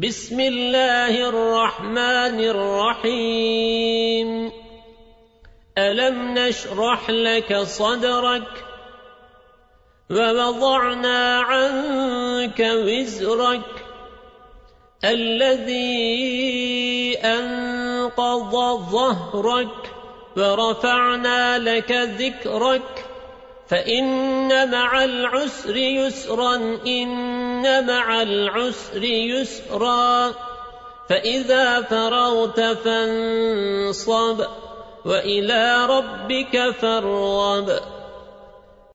بسم الله الرحمن الرحيم ألم نشرح لك صدرك ووضعنا عنك وزرك الذي أنقض ظهرك ورفعنا لك ذكرك فإن مع العسر يسرا إن مع العسر يسرا فإذا فرغت فانصب وإلى ربك فارغب